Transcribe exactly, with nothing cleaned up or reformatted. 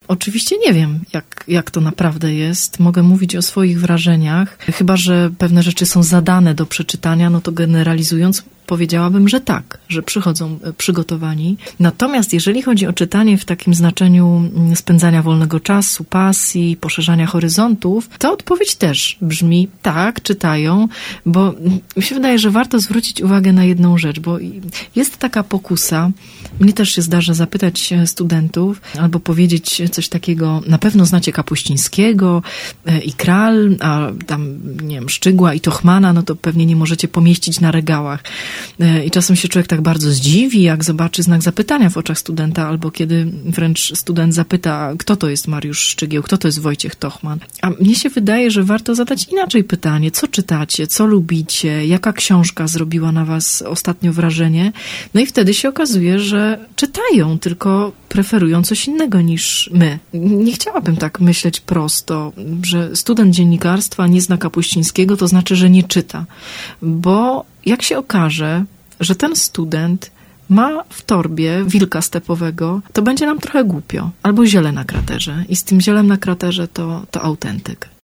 Oczywiście nie wiem, jak, jak to naprawdę jest. Mogę mówić o swoich wrażeniach. Chyba że pewne rzeczy są zadane do przeczytania, no to generalizując, powiedziałabym, że tak, że przychodzą przygotowani. Natomiast jeżeli chodzi o czytanie w takim znaczeniu spędzania wolnego czasu, pasji, poszerzania horyzontów, to odpowiedź też brzmi tak, czytają, bo mi się wydaje, że warto zwrócić uwagę na jedną rzecz, bo jest taka pokusa, mnie też się zdarza zapytać studentów albo powiedzieć coś takiego, na pewno znacie Kapuścińskiego i Kral, a tam, nie wiem, Szczygła i Tochmana, no to pewnie nie możecie pomieścić na regałach. I czasem się człowiek tak bardzo zdziwi, jak zobaczy znak zapytania w oczach studenta, albo kiedy wręcz student zapyta, kto to jest Mariusz Szczygieł, kto to jest Wojciech Tochman. A mnie się wydaje, że warto zadać inaczej pytanie, co czytacie, co lubicie, jaka książka zrobiła na was ostatnio wrażenie. No i wtedy się okazuje, że czytają, tylko preferują coś innego niż my. Nie chciałabym tak myśleć prosto, że student dziennikarstwa nie zna Kapuścińskiego, to znaczy, że nie czyta. Bo jak się okaże, że ten student ma w torbie wilka stepowego, to będzie nam trochę głupio. Albo ziele na kraterze. I z tym zielem na kraterze to, to autentyk.